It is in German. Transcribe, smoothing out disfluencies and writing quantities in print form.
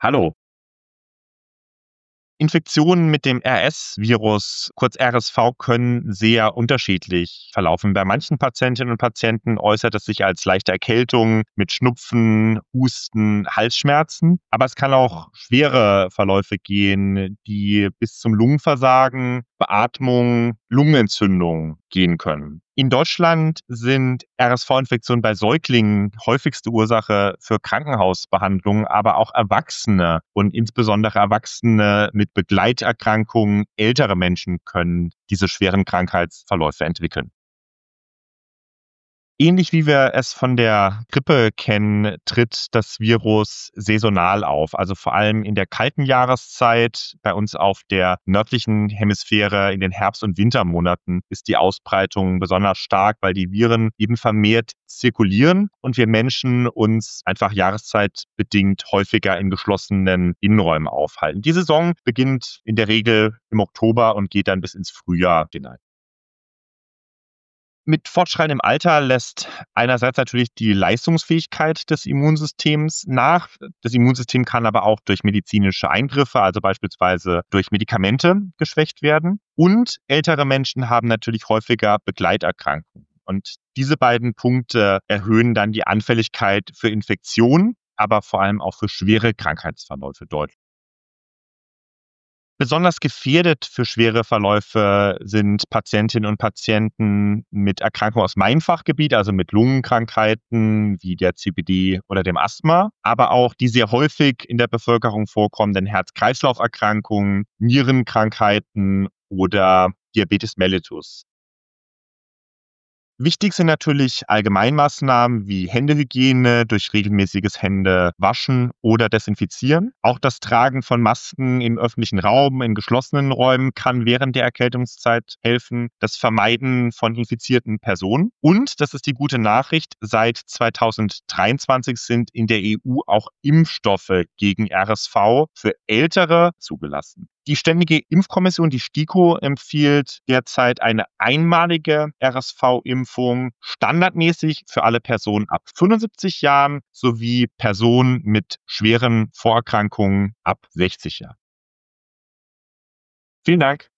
Hallo. Infektionen mit dem RS-Virus, kurz RSV, können sehr unterschiedlich verlaufen. Bei manchen Patientinnen und Patienten äußert es sich als leichte Erkältung mit Schnupfen, Husten, Halsschmerzen. Aber es kann auch schwere Verläufe gehen, die bis zum Lungenversagen, Beatmung, Lungenentzündung gehen können. In Deutschland sind RSV-Infektionen bei Säuglingen häufigste Ursache für Krankenhausbehandlungen, aber auch Erwachsene und insbesondere Erwachsene mit Begleiterkrankungen, ältere Menschen können diese schweren Krankheitsverläufe entwickeln. Ähnlich wie wir es von der Grippe kennen, tritt das Virus saisonal auf. Also vor allem in der kalten Jahreszeit, bei uns auf der nördlichen Hemisphäre in den Herbst- und Wintermonaten ist die Ausbreitung besonders stark, weil die Viren eben vermehrt zirkulieren und wir Menschen uns einfach jahreszeitbedingt häufiger in geschlossenen Innenräumen aufhalten. Die Saison beginnt in der Regel im Oktober und geht dann bis ins Frühjahr hinein. Mit fortschreitendem Alter lässt einerseits natürlich die Leistungsfähigkeit des Immunsystems nach. Das Immunsystem kann aber auch durch medizinische Eingriffe, also beispielsweise durch Medikamente, geschwächt werden. Und ältere Menschen haben natürlich häufiger Begleiterkrankungen. Und diese beiden Punkte erhöhen dann die Anfälligkeit für Infektionen, aber vor allem auch für schwere Krankheitsverläufe deutlich. Besonders gefährdet für schwere Verläufe sind Patientinnen und Patienten mit Erkrankungen aus meinem Fachgebiet, also mit Lungenkrankheiten wie der COPD oder dem Asthma, aber auch die sehr häufig in der Bevölkerung vorkommenden Herz-Kreislauf-Erkrankungen, Nierenkrankheiten oder Diabetes mellitus. Wichtig sind natürlich Allgemeinmaßnahmen wie Händehygiene durch regelmäßiges Händewaschen oder Desinfizieren. Auch das Tragen von Masken im öffentlichen Raum, in geschlossenen Räumen kann während der Erkältungszeit helfen. Das Vermeiden von infizierten Personen. Und, das ist die gute Nachricht, seit 2023 sind in der EU auch Impfstoffe gegen RSV für Ältere zugelassen. Die Ständige Impfkommission, die STIKO, empfiehlt derzeit eine einmalige RSV-Impfung standardmäßig für alle Personen ab 75 Jahren sowie Personen mit schweren Vorerkrankungen ab 60 Jahren. Vielen Dank.